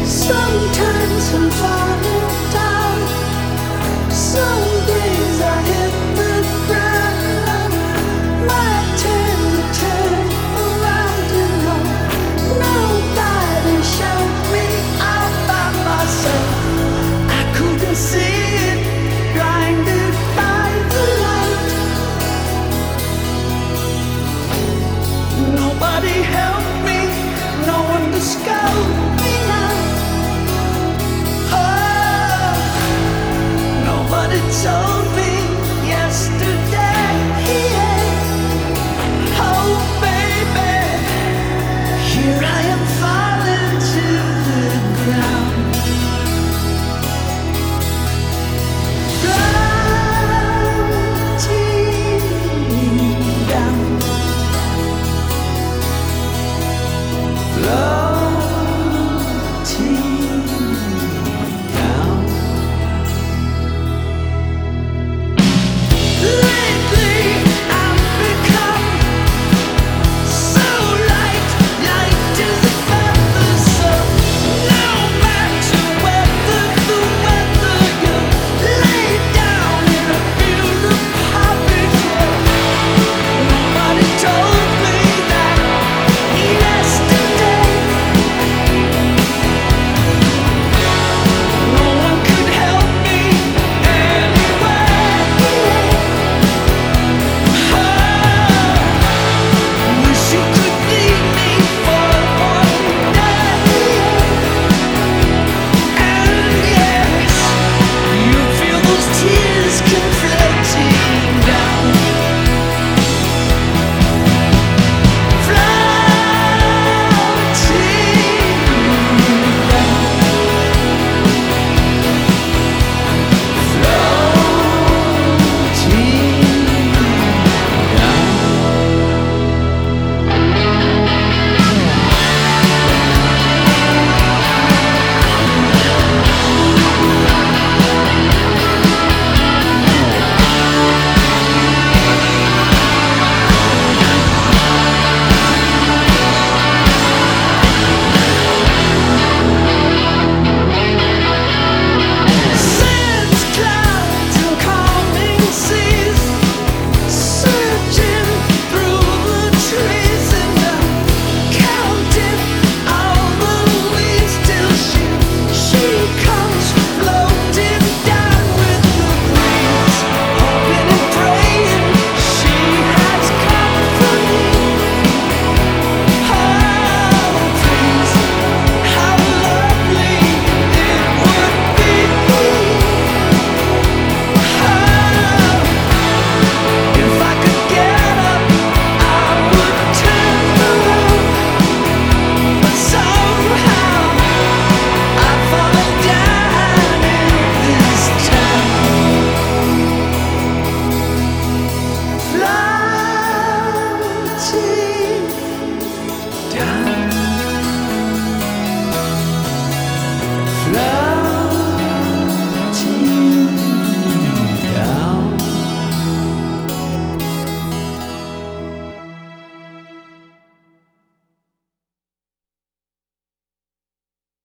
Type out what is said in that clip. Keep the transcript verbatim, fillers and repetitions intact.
Sometimes I'm falling down. Some days I hit the ground. My turn to turn around and round. Nobody showed me out by myself. I couldn't see it, blinded by the light. Nobody helped me, no one to scout me now. Oh, nobody told